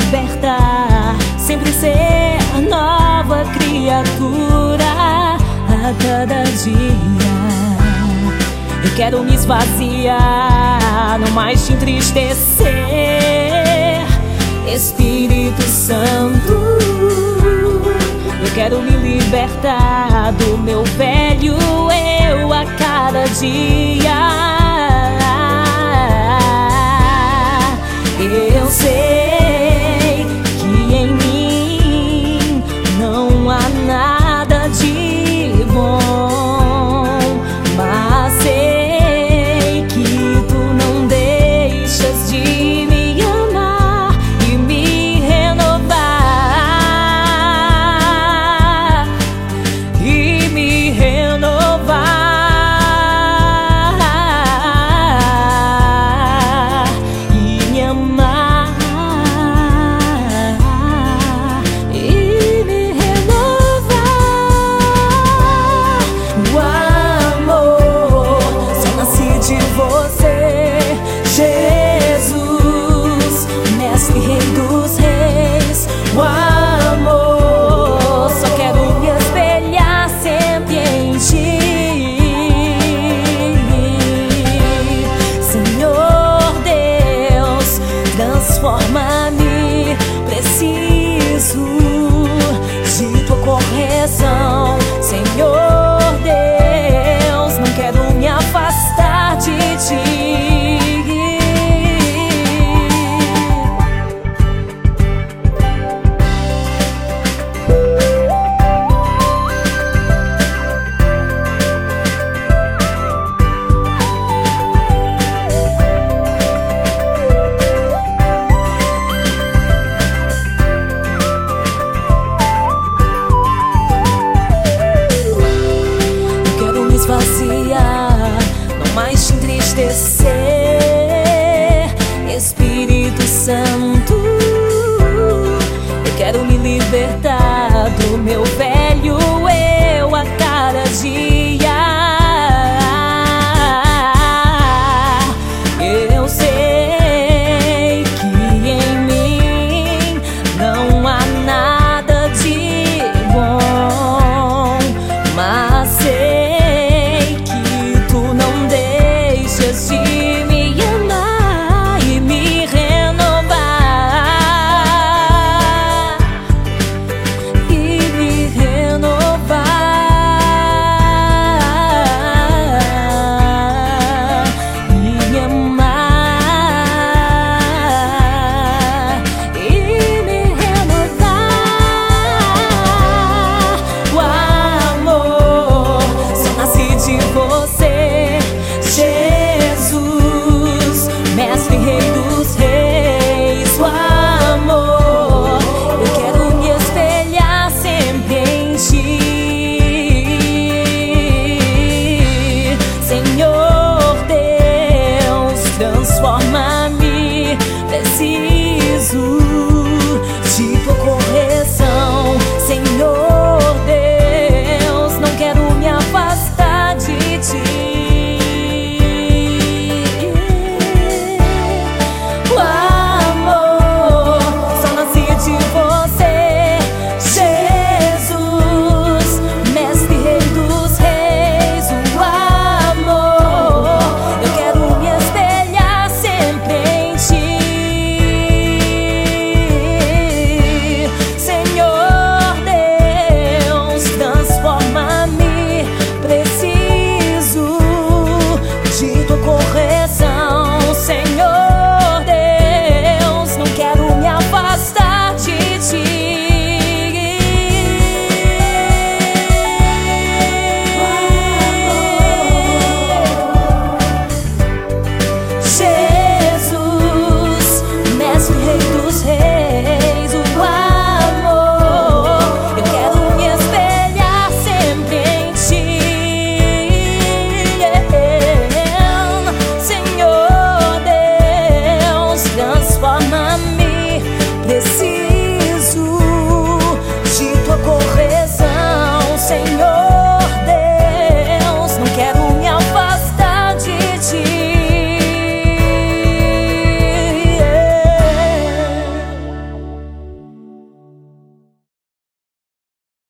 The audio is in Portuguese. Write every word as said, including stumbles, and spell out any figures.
libertar, sempre ser nova criatura a cada dia. Eu quero me esvaziar, não mais te entristecer, Espírito Santo. Eu quero me libertar do meu velho eu a cada dia. Eu sei que em mim não há nada de bom, mas sei que tu não deixas de me amar e me renovar, e me renovar, e me amar, e me renovar. O amor só nasce de você, Jesus, Mestre, Rei dos Reis. O amor, só quero me espelhar sempre em ti. Senhor Deus, transforma-me, preciso de tua correção. Senhor Deus, não quero me afastar de ti. Eu quero me esvaziar, não mais te entristecer,